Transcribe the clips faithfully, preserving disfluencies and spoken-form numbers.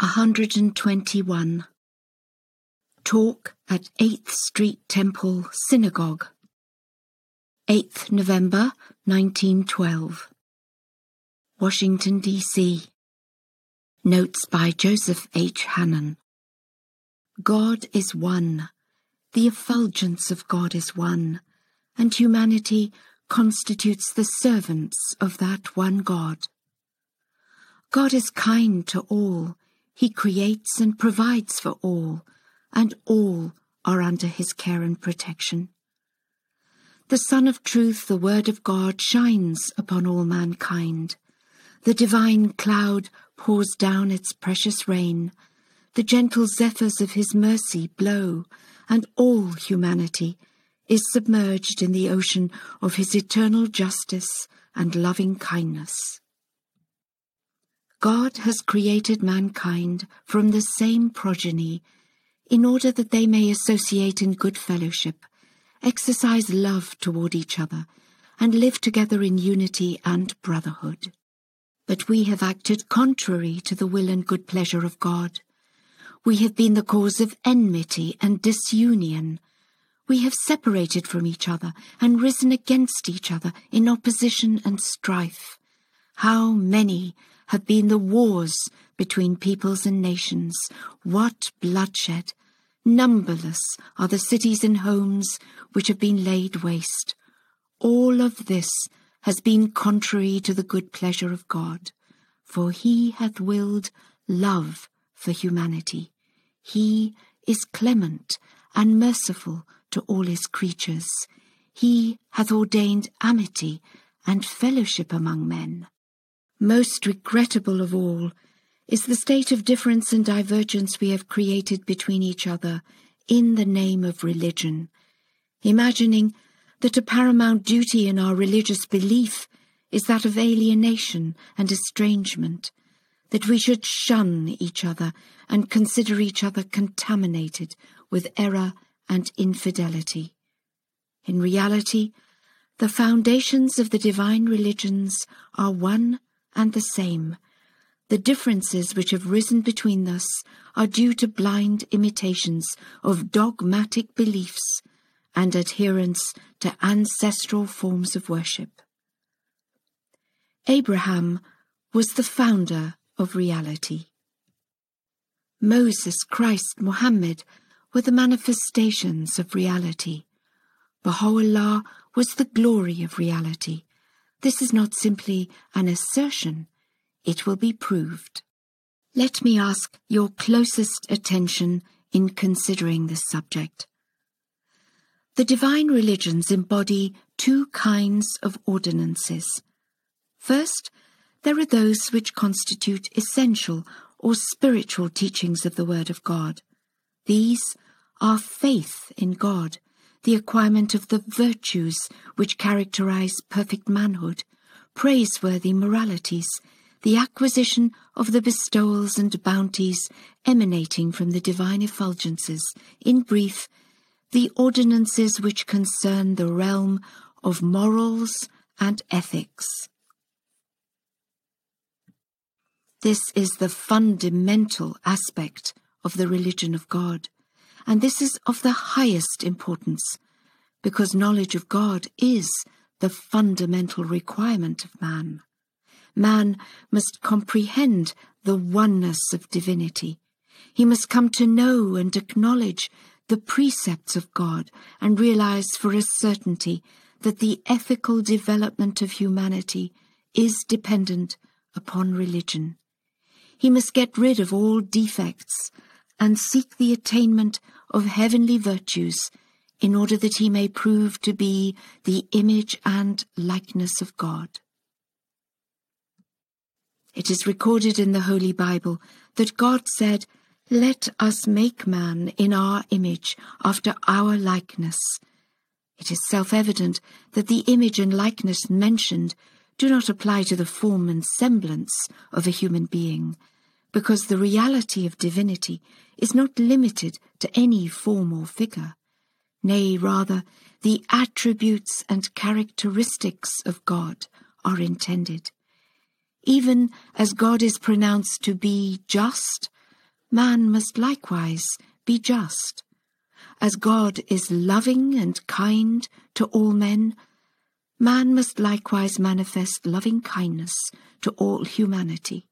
one hundred twenty-one. Talk at eighth Street Temple Synagogue, eighth November nineteen twelve. Washington, D C Notes by Joseph H. Hannon. God is one, the effulgence of God is one, and humanity constitutes the servants of that one God. God is kind to all, he creates and provides for all, and all are under his care and protection. The Sun of Truth, the Word of God, shines upon all mankind. The divine cloud pours down its precious rain. The gentle zephyrs of his mercy blow, and all humanity is submerged in the ocean of his eternal justice and loving kindness. God has created mankind from the same progeny in order that they may associate in good fellowship, exercise love toward each other, and live together in unity and brotherhood. But we have acted contrary to the will and good pleasure of God. We have been the cause of enmity and disunion. We have separated from each other and risen against each other in opposition and strife. How many have been the wars between peoples and nations? What bloodshed! Numberless are the cities and homes which have been laid waste. All of this has been contrary to the good pleasure of God, for he hath willed love for humanity. He is clement and merciful to all his creatures. He hath ordained amity and fellowship among men. Most regrettable of all is the state of difference and divergence we have created between each other in the name of religion, imagining that a paramount duty in our religious belief is that of alienation and estrangement, that we should shun each other and consider each other contaminated with error and infidelity. In reality, the foundations of the divine religions are one and the same. The differences which have risen between us are due to blind imitations of dogmatic beliefs and adherence to ancestral forms of worship. Abraham was the founder of reality. Moses, Christ, Muhammad were the manifestations of reality. Baha'u'llah was the glory of reality. This is not simply an assertion, it will be proved. Let me ask your closest attention in considering this subject. The divine religions embody two kinds of ordinances. First, there are those which constitute essential or spiritual teachings of the Word of God. These are faith in God, the acquirement of the virtues which characterize perfect manhood, praiseworthy moralities, the acquisition of the bestowals and bounties emanating from the divine effulgences, in brief, the ordinances which concern the realm of morals and ethics. This is the fundamental aspect of the religion of God, and this is of the highest importance, because knowledge of God is the fundamental requirement of man. Man must comprehend the oneness of divinity. He must come to know and acknowledge the precepts of God and realize for a certainty that the ethical development of humanity is dependent upon religion. He must get rid of all defects and seek the attainment of heavenly virtues in order that he may prove to be the image and likeness of God. It is recorded in the Holy Bible that God said, "Let us make man in our image, after our likeness." It is self-evident that the image and likeness mentioned do not apply to the form and semblance of a human being, because the reality of divinity is not limited to any form or figure. Nay, rather, the attributes and characteristics of God are intended. Even as God is pronounced to be just, man must likewise be just. As God is loving and kind to all men, man must likewise manifest loving kindness to all humanity.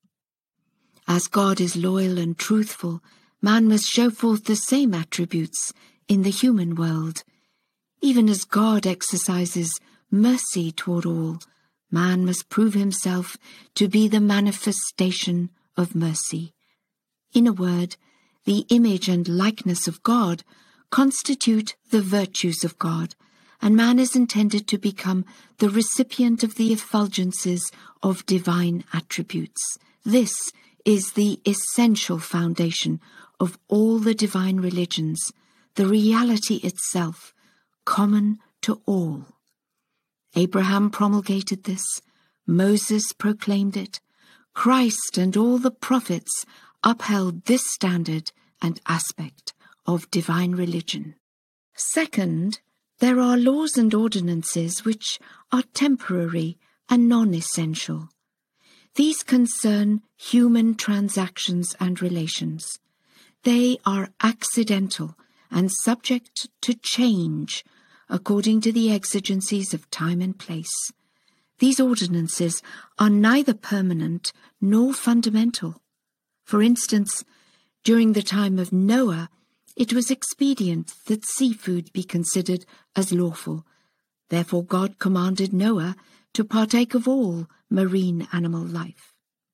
As God is loyal and truthful, man must show forth the same attributes in the human world. Even as God exercises mercy toward all, man must prove himself to be the manifestation of mercy. In a word, the image and likeness of God constitute the virtues of God, and man is intended to become the recipient of the effulgences of divine attributes. This is the essential foundation of all the divine religions, the reality itself, common to all. Abraham promulgated this, Moses proclaimed it, Christ and all the prophets upheld this standard and aspect of divine religion. Second, there are laws and ordinances which are temporary and non-essential. These concern human transactions and relations. They are accidental and subject to change according to the exigencies of time and place. These ordinances are neither permanent nor fundamental. For instance, during the time of Noah, it was expedient that seafood be considered as lawful. Therefore God commanded Noah to partake of all marine animal life.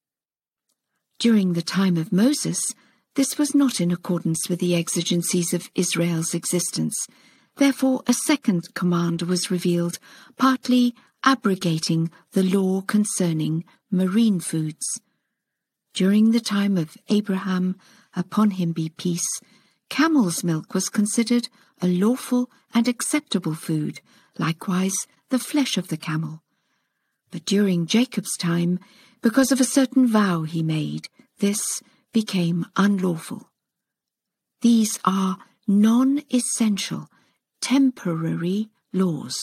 During the time of Moses, this was not in accordance with the exigencies of Israel's existence. Therefore a second command was revealed, partly abrogating the law concerning marine foods. During the time of Abraham, upon him be peace, camel's milk was considered a lawful and acceptable food, likewise the flesh of the camel. But during Jacob's time, because of a certain vow he made, this became unlawful. These are non-essential, temporary laws.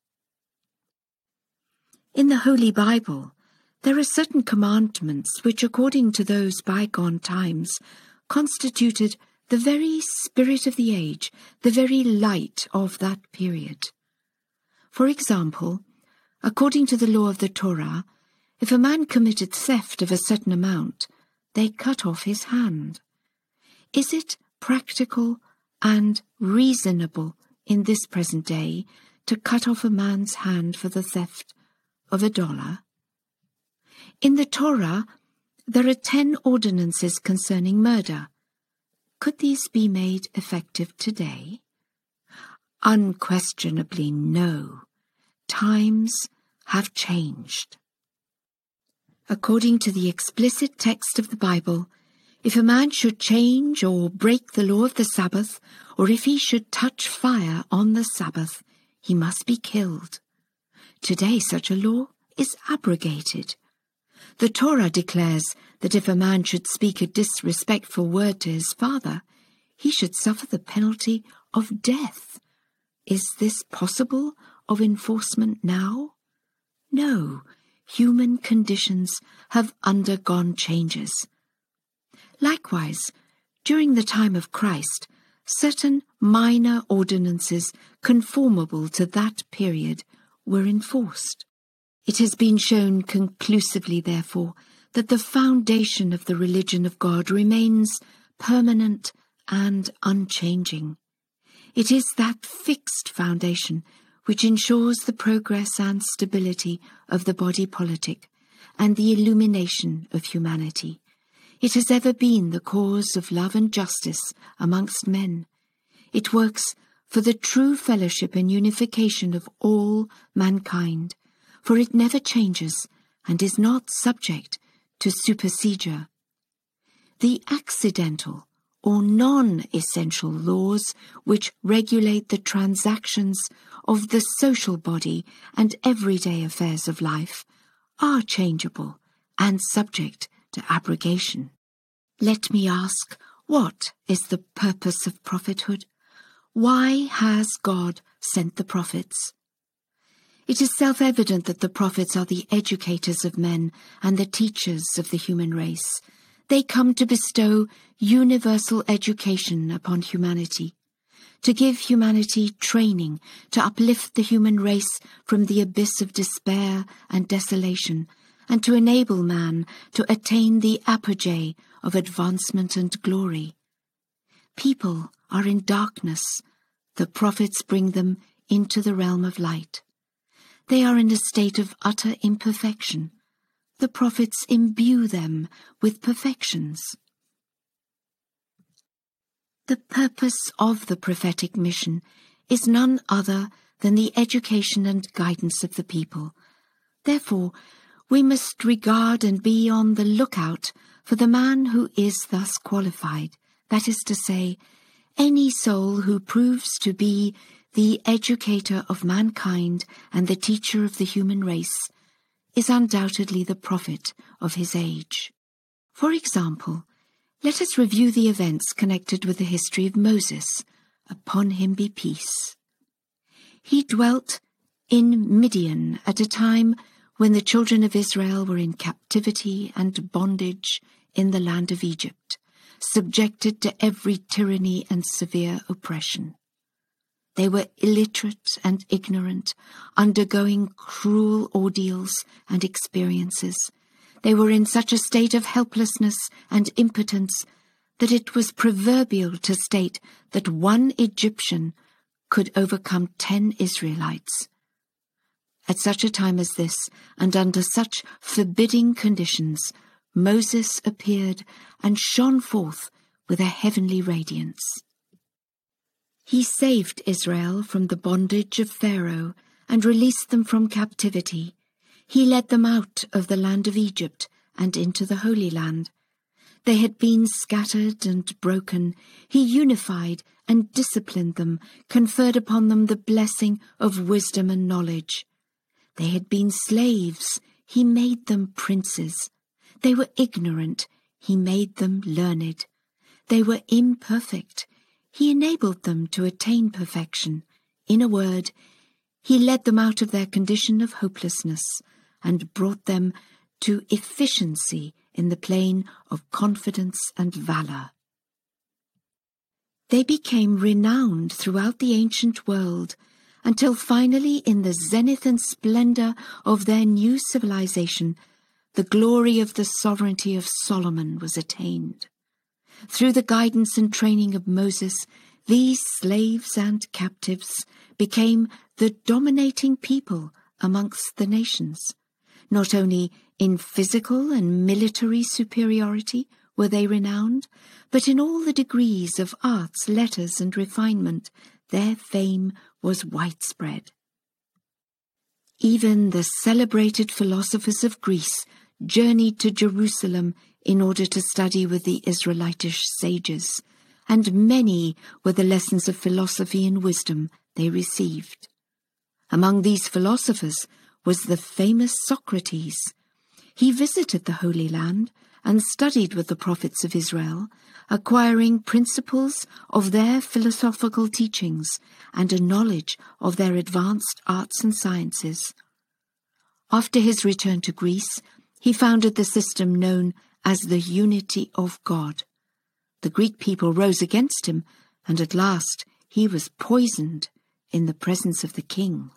In the Holy Bible, there are certain commandments which, according to those bygone times, constituted the very spirit of the age, the very light of that period. For example, according to the law of the Torah, if a man committed theft of a certain amount, they cut off his hand. Is it practical and reasonable in this present day to cut off a man's hand for the theft of a dollar? In the Torah, there are ten ordinances concerning murder. Could these be made effective today? Unquestionably no. Times have changed. According to the explicit text of the Bible, if a man should change or break the law of the Sabbath, or if he should touch fire on the Sabbath, he must be killed. Today such a law is abrogated. The Torah declares that if a man should speak a disrespectful word to his father, he should suffer the penalty of death. Is this possible of enforcement now? No, human conditions have undergone changes. Likewise, during the time of Christ, certain minor ordinances conformable to that period were enforced. It has been shown conclusively, therefore, that the foundation of the religion of God remains permanent and unchanging. It is that fixed foundation which ensures the progress and stability of the body politic and the illumination of humanity. It has ever been the cause of love and justice amongst men. It works for the true fellowship and unification of all mankind, for it never changes and is not subject to supersedure. The accidental or non-essential laws which regulate the transactions of the social body and everyday affairs of life are changeable and subject to abrogation. Let me ask, what is the purpose of prophethood? Why has God sent the prophets? It is self-evident that the prophets are the educators of men and the teachers of the human race. They come to bestow universal education upon humanity, to give humanity training to uplift the human race from the abyss of despair and desolation, and to enable man to attain the apogee of advancement and glory. People are in darkness. The prophets bring them into the realm of light. They are in a state of utter imperfection. The prophets imbue them with perfections. The purpose of the prophetic mission is none other than the education and guidance of the people. Therefore, we must regard and be on the lookout for the man who is thus qualified, that is to say, any soul who proves to be the educator of mankind and the teacher of the human race, is undoubtedly the prophet of his age. For example, let us review the events connected with the history of Moses, upon him be peace. He dwelt in Midian at a time when the children of Israel were in captivity and bondage in the land of Egypt, subjected to every tyranny and severe oppression. They were illiterate and ignorant, undergoing cruel ordeals and experiences. They were in such a state of helplessness and impotence that it was proverbial to state that one Egyptian could overcome ten Israelites. At such a time as this, and under such forbidding conditions, Moses appeared and shone forth with a heavenly radiance. He saved Israel from the bondage of Pharaoh and released them from captivity. He led them out of the land of Egypt and into the Holy Land. They had been scattered and broken. He unified and disciplined them, conferred upon them the blessing of wisdom and knowledge. They had been slaves. He made them princes. They were ignorant. He made them learned. They were imperfect. He enabled them to attain perfection. In a word, he led them out of their condition of hopelessness and brought them to efficiency in the plane of confidence and valor. They became renowned throughout the ancient world until finally, in the zenith and splendor of their new civilization, the glory of the sovereignty of Solomon was attained. Through the guidance and training of Moses, these slaves and captives became the dominating people amongst the nations. Not only in physical and military superiority were they renowned, but in all the degrees of arts, letters, and refinement, their fame was widespread. Even the celebrated philosophers of Greece journeyed to Jerusalem in order to study with the Israelitish sages, and many were the lessons of philosophy and wisdom they received. Among these philosophers was the famous Socrates. He visited the Holy Land and studied with the prophets of Israel, acquiring principles of their philosophical teachings and a knowledge of their advanced arts and sciences. After his return to Greece, he founded the system known as the unity of God. The Greek people rose against him, and at last he was poisoned in the presence of the king.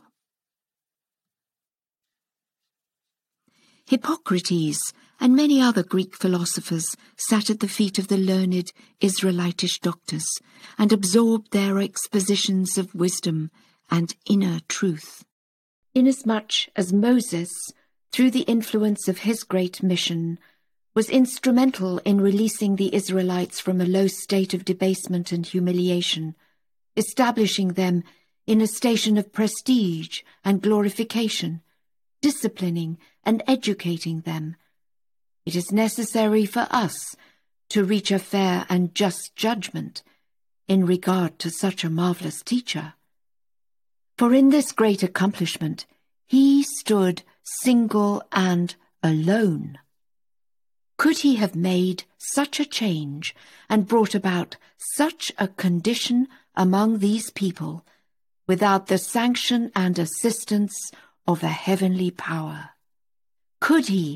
Hippocrates and many other Greek philosophers sat at the feet of the learned Israelitish doctors and absorbed their expositions of wisdom and inner truth. Inasmuch as Moses, through the influence of his great mission, was instrumental in releasing the Israelites from a low state of debasement and humiliation, establishing them in a station of prestige and glorification, disciplining and educating them, it is necessary for us to reach a fair and just judgment in regard to such a marvelous teacher. For in this great accomplishment he stood single and alone. Could he have made such a change and brought about such a condition among these people without the sanction and assistance of a heavenly power? Could he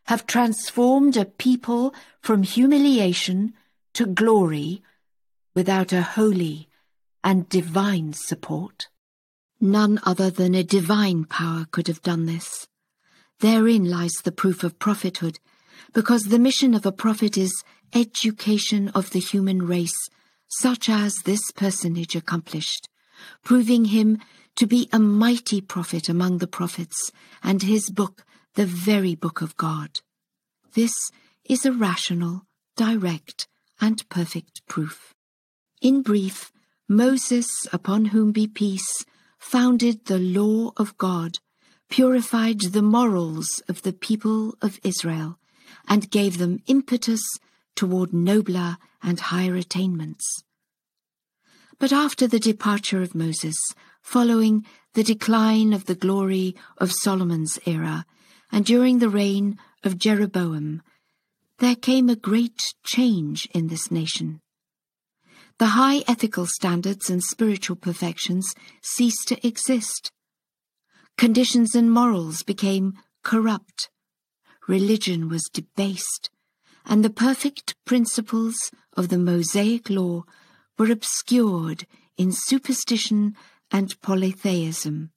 have transformed a people from humiliation to glory without a holy and divine support? None other than a divine power could have done this. Therein lies the proof of prophethood, because the mission of a prophet is education of the human race, such as this personage accomplished, proving him to be a mighty prophet among the prophets, and his book the very book of God. This is a rational, direct, and perfect proof. In brief, Moses, upon whom be peace, founded the law of God, purified the morals of the people of Israel, and gave them impetus toward nobler and higher attainments. But after the departure of Moses, following the decline of the glory of Solomon's era, and during the reign of Jeroboam, there came a great change in this nation. The high ethical standards and spiritual perfections ceased to exist. Conditions and morals became corrupt. Religion was debased, and the perfect principles of the Mosaic law were obscured in superstition and polytheism.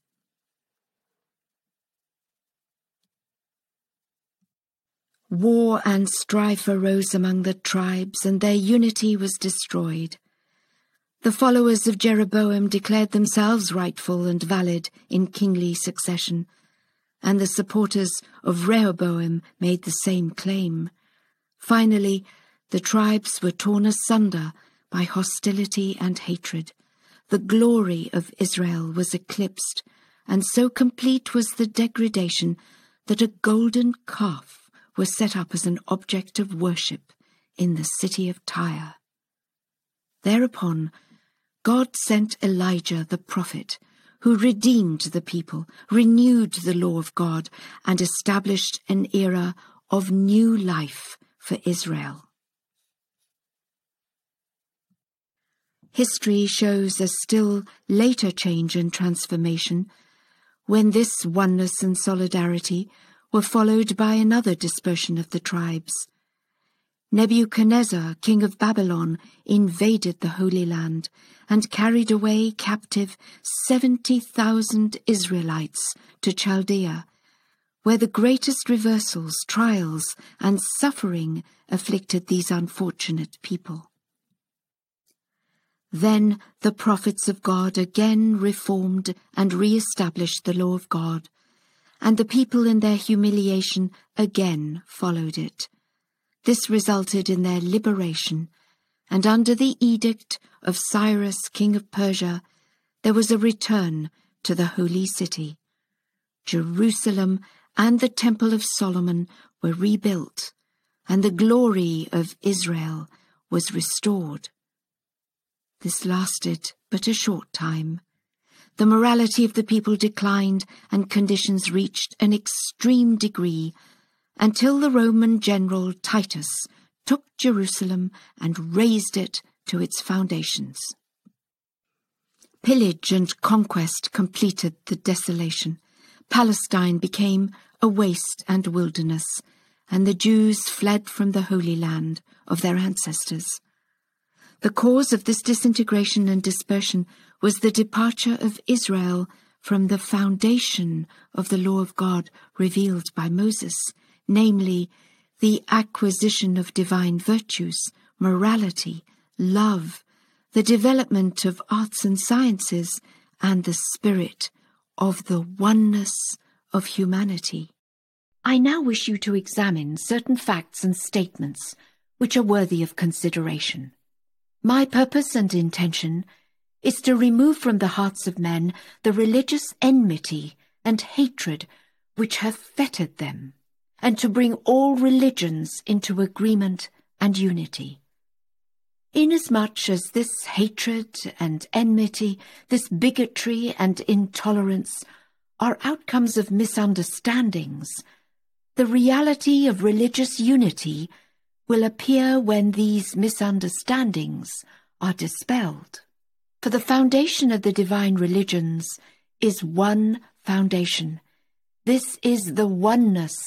War and strife arose among the tribes, and their unity was destroyed. The followers of Jeroboam declared themselves rightful and valid in kingly succession, and the supporters of Rehoboam made the same claim. Finally, the tribes were torn asunder by hostility and hatred. The glory of Israel was eclipsed, and so complete was the degradation that a golden calf was set up as an object of worship in the city of Tyre. Thereupon, God sent Elijah the prophet, who redeemed the people, renewed the law of God, and established an era of new life for Israel. History shows a still later change and transformation, when this oneness and solidarity were followed by another dispersion of the tribes. Nebuchadnezzar, king of Babylon, invaded the Holy Land and carried away captive seventy thousand Israelites to Chaldea, where the greatest reversals, trials, and suffering afflicted these unfortunate people. Then the prophets of God again reformed and re-established the law of God, and the people in their humiliation again followed it. This resulted in their liberation, and under the edict of Cyrus, king of Persia, there was a return to the holy city. Jerusalem and the Temple of Solomon were rebuilt, and the glory of Israel was restored. This lasted but a short time. The morality of the people declined, and conditions reached an extreme degree, until the Roman general Titus took Jerusalem and razed it to its foundations. Pillage and conquest completed the desolation. Palestine became a waste and wilderness, and the Jews fled from the Holy Land of their ancestors. The cause of this disintegration and dispersion was the departure of Israel from the foundation of the law of God revealed by Moses, namely, the acquisition of divine virtues, morality, love, the development of arts and sciences, and the spirit of the oneness of humanity. I now wish you to examine certain facts and statements which are worthy of consideration. My purpose and intention is to remove from the hearts of men the religious enmity and hatred which have fettered them, and to bring all religions into agreement and unity. Inasmuch as this hatred and enmity, this bigotry and intolerance are outcomes of misunderstandings, the reality of religious unity will appear when these misunderstandings are dispelled. For the foundation of the divine religions is one foundation. This is the oneness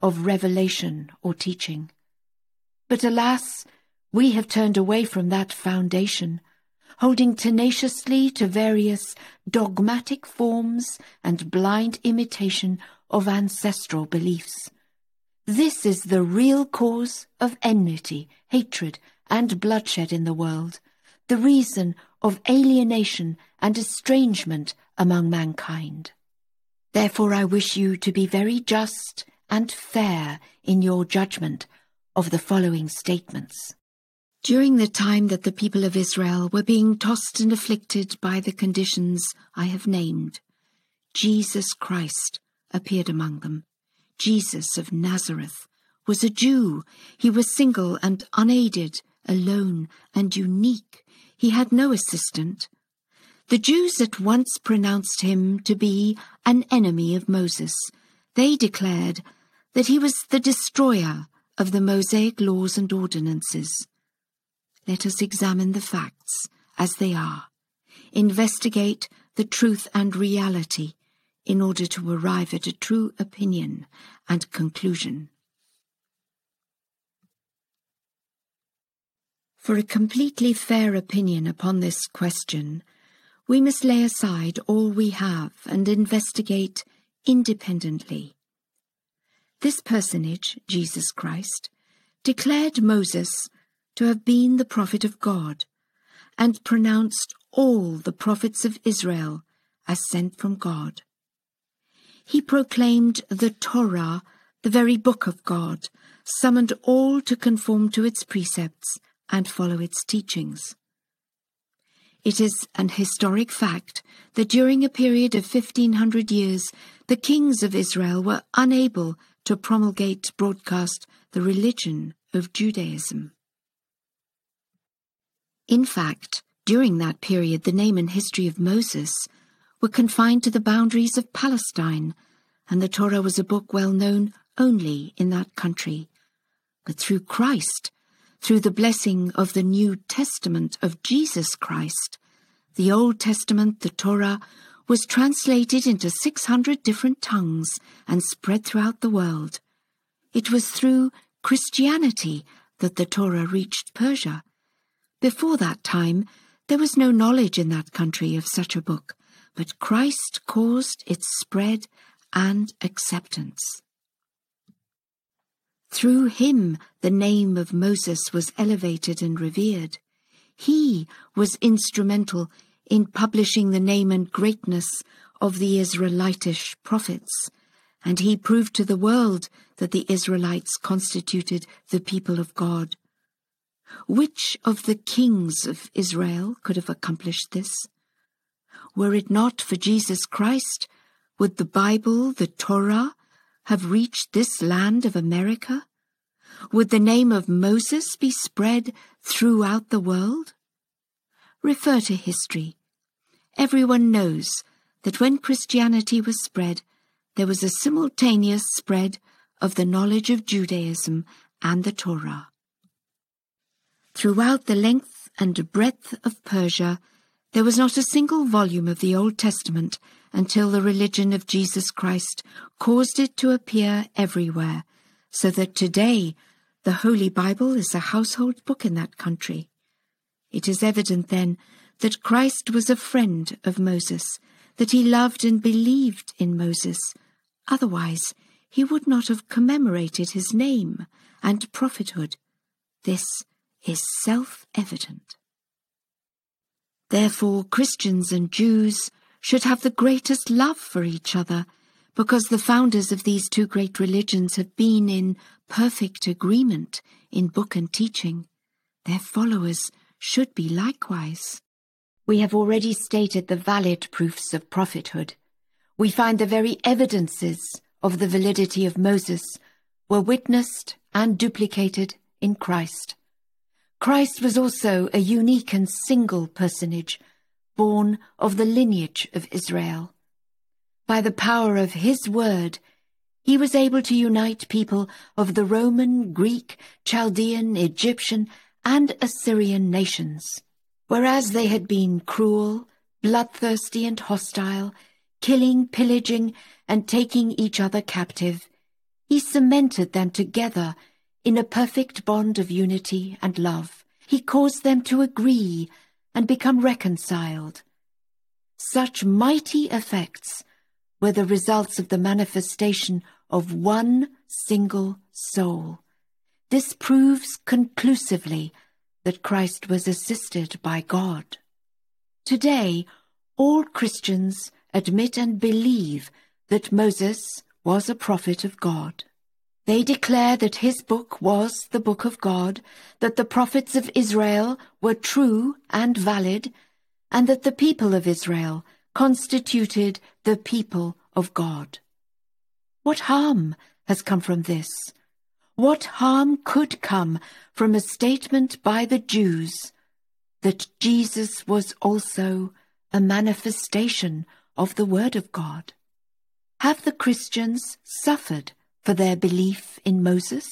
of revelation or teaching. But alas, we have turned away from that foundation, holding tenaciously to various dogmatic forms and blind imitation of ancestral beliefs. This is the real cause of enmity, hatred, and bloodshed in the world, the reason of alienation and estrangement among mankind. Therefore I wish you to be very just and fair in your judgment of the following statements. During the time that the people of Israel were being tossed and afflicted by the conditions I have named, Jesus Christ appeared among them. Jesus of Nazareth was a Jew. He was single and unaided, alone and unique. He had no assistant. The Jews at once pronounced him to be an enemy of Moses. They declared that he was the destroyer of the Mosaic laws and ordinances. Let us examine the facts as they are, investigate the truth and reality in order to arrive at a true opinion and conclusion. For a completely fair opinion upon this question, we must lay aside all we have and investigate independently. This personage, Jesus Christ, declared Moses to have been the prophet of God, and pronounced all the prophets of Israel as sent from God. He proclaimed the Torah, the very book of God, summoned all to conform to its precepts and follow its teachings. It is an historic fact that during a period of fifteen hundred years, the kings of Israel were unable to promulgate, broadcast the religion of Judaism. In fact, during that period, the name and history of Moses were confined to the boundaries of Palestine, and the Torah was a book well known only in that country. But through Christ, through the blessing of the New Testament of Jesus Christ, the Old Testament, the Torah, was translated into six hundred different tongues and spread throughout the world. It was through Christianity that the Torah reached Persia. Before that time, there was no knowledge in that country of such a book, but Christ caused its spread and acceptance. Through him, the name of Moses was elevated and revered. He was instrumental in publishing the name and greatness of the Israelitish prophets, and he proved to the world that the Israelites constituted the people of God. Which of the kings of Israel could have accomplished this? Were it not for Jesus Christ, would the Bible, the Torah, have reached this land of America? Would the name of Moses be spread throughout the world? Refer to history. Everyone knows that when Christianity was spread, there was a simultaneous spread of the knowledge of Judaism and the Torah. Throughout the length and breadth of Persia, there was not a single volume of the Old Testament until the religion of Jesus Christ caused it to appear everywhere, so that today the Holy Bible is a household book in that country. It is evident then that Christ was a friend of Moses, that he loved and believed in Moses. Otherwise, he would not have commemorated his name and prophethood. This is self-evident. Therefore, Christians and Jews should have the greatest love for each other, because the founders of these two great religions have been in perfect agreement in book and teaching. Their followers should be likewise. We have already stated the valid proofs of prophethood. We find the very evidences of the validity of Moses were witnessed and duplicated in Christ. Christ was also a unique and single personage, born of the lineage of Israel. By the power of his word, he was able to unite people of the Roman, Greek, Chaldean, Egyptian, and Assyrian nations. Whereas they had been cruel, bloodthirsty, and hostile, killing, pillaging, and taking each other captive, He cemented them together in a perfect bond of unity and love. He caused them to agree and become reconciled. Such mighty effects were the results of the manifestation of one single soul. This proves conclusively that Christ was assisted by God. Today, all Christians admit and believe that Moses was a prophet of God. They declare that his book was the book of God, that the prophets of Israel were true and valid, and that the people of Israel constituted the people of God. What harm has come from this? What harm could come from a statement by the Jews that Jesus was also a manifestation of the Word of God? Have the Christians suffered for their belief in Moses?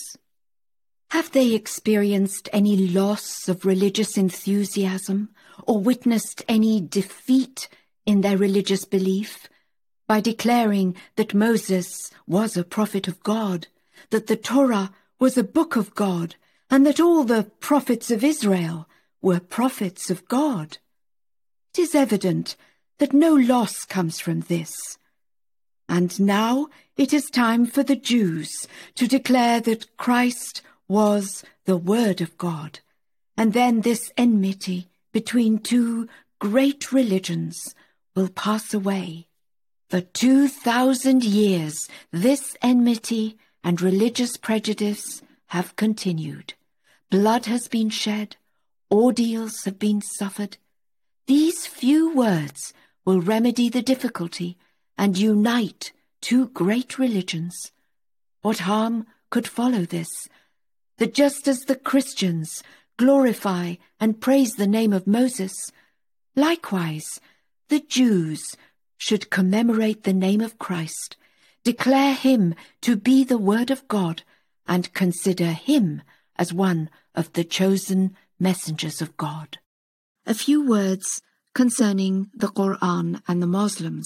Have they experienced any loss of religious enthusiasm or witnessed any defeat in their religious belief by declaring that Moses was a prophet of God, that the Torah was a book of God, and that all the prophets of Israel were prophets of God? It is evident that no loss comes from this. And now it is time for the Jews to declare that Christ was the Word of God, and then this enmity between two great religions will pass away. For two thousand years this enmity and religious prejudice have continued. Blood has been shed, ordeals have been suffered. These few words will remedy the difficulty and unite two great religions. What harm could follow this? That just as the Christians glorify and praise the name of Moses, likewise the Jews should commemorate the name of Christ, declare him to be the Word of God, and consider him as one of the chosen messengers of God. A few words concerning the Quran and the Muslims.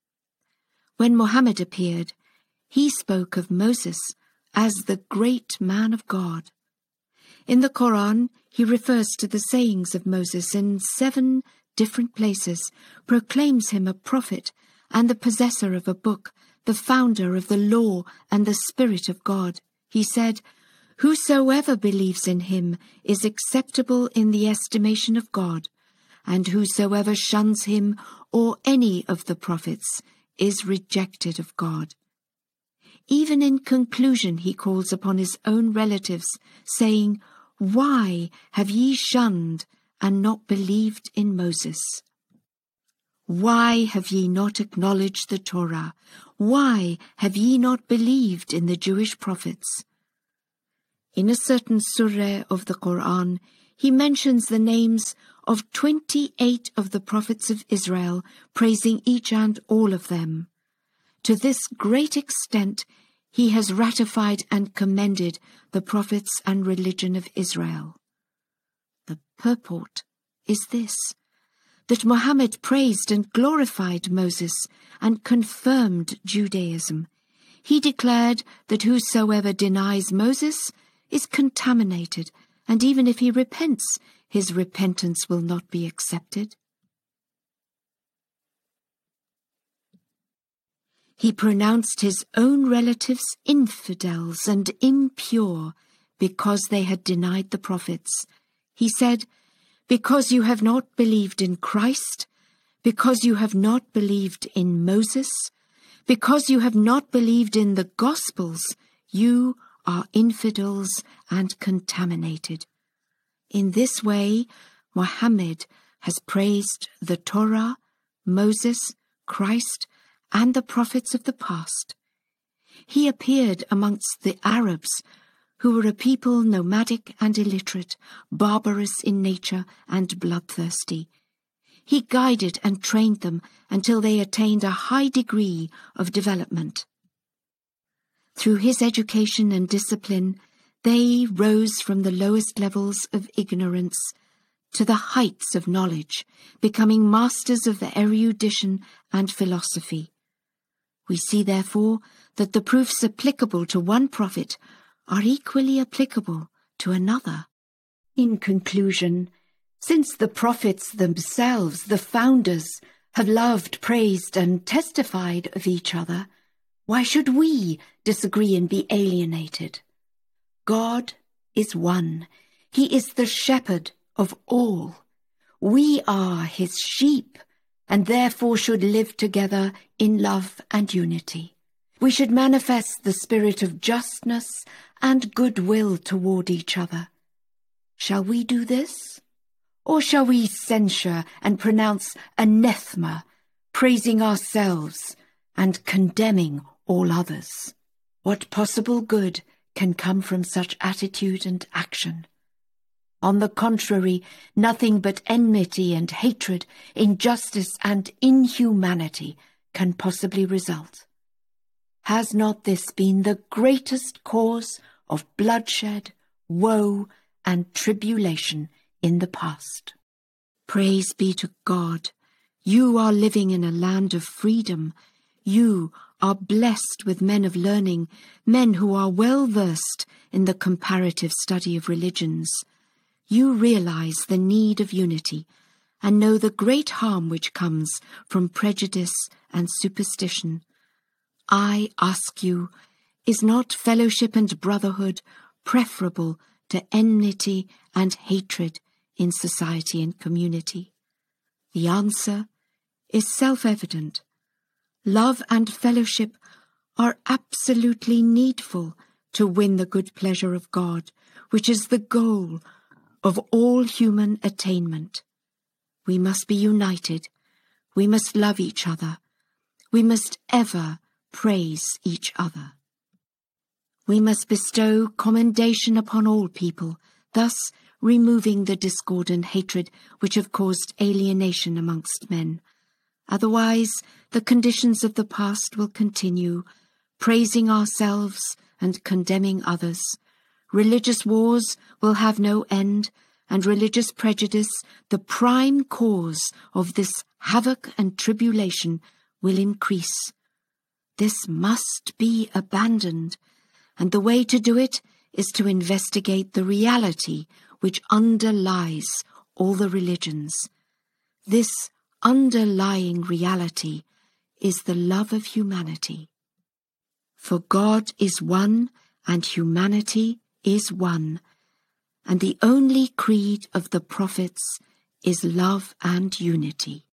When Muhammad appeared, he spoke of Moses as the great man of God. In the Quran, he refers to the sayings of Moses in seven different places, proclaims him a prophet and the possessor of a book, the founder of the law and the Spirit of God. He said, "Whosoever believes in him is acceptable in the estimation of God, and whosoever shuns him or any of the prophets is rejected of God." Even in conclusion he calls upon his own relatives, saying, "Why have ye shunned and not believed in Moses? Why have ye not acknowledged the Torah? Why have ye not believed in the Jewish prophets?" In a certain surah of the Quran, he mentions the names of twenty-eight of the prophets of Israel, praising each and all of them. To this great extent, he has ratified and commended the prophets and religion of Israel. The purport is this, that Muhammad praised and glorified Moses and confirmed Judaism. He declared that whosoever denies Moses is contaminated, and even if he repents, his repentance will not be accepted. He pronounced his own relatives infidels and impure because they had denied the prophets. He said, "Because you have not believed in Christ, because you have not believed in Moses, because you have not believed in the Gospels, you are infidels and contaminated." In this way, Muhammad has praised the Torah, Moses, Christ, and the prophets of the past. He appeared amongst the Arabs, who were a people nomadic and illiterate, barbarous in nature and bloodthirsty. He guided and trained them until they attained a high degree of development. Through his education and discipline, they rose from the lowest levels of ignorance to the heights of knowledge, becoming masters of erudition and philosophy. We see, therefore, that the proofs applicable to one prophet are equally applicable to another. In conclusion, since the prophets themselves, the founders, have loved, praised, and testified of each other, why should we disagree and be alienated? God is one. He is the shepherd of all. We are his sheep, and therefore should live together in love and unity. We should manifest the spirit of justness and goodwill toward each other. Shall we do this? Or shall we censure and pronounce anathema, praising ourselves and condemning all others? What possible good can come from such attitude and action? On the contrary, nothing but enmity and hatred, injustice and inhumanity can possibly result. Has not this been the greatest cause of bloodshed, woe, and tribulation in the past? Praise be to God. You are living in a land of freedom. You are blessed with men of learning, men who are well versed in the comparative study of religions. You realize the need of unity and know the great harm which comes from prejudice and superstition. I ask you, is not fellowship and brotherhood preferable to enmity and hatred in society and community? The answer is self-evident. Love and fellowship are absolutely needful to win the good pleasure of God, which is the goal of all human attainment. We must be united. We must love each other. We must ever praise each other. We must bestow commendation upon all people, thus removing the discord and hatred which have caused alienation amongst men. Otherwise, the conditions of the past will continue, praising ourselves and condemning others. Religious wars will have no end, and religious prejudice, the prime cause of this havoc and tribulation, will increase. This must be abandoned, and the way to do it is to investigate the reality which underlies all the religions. This underlying reality is the love of humanity. For God is one, and humanity is one, and the only creed of the prophets is love and unity.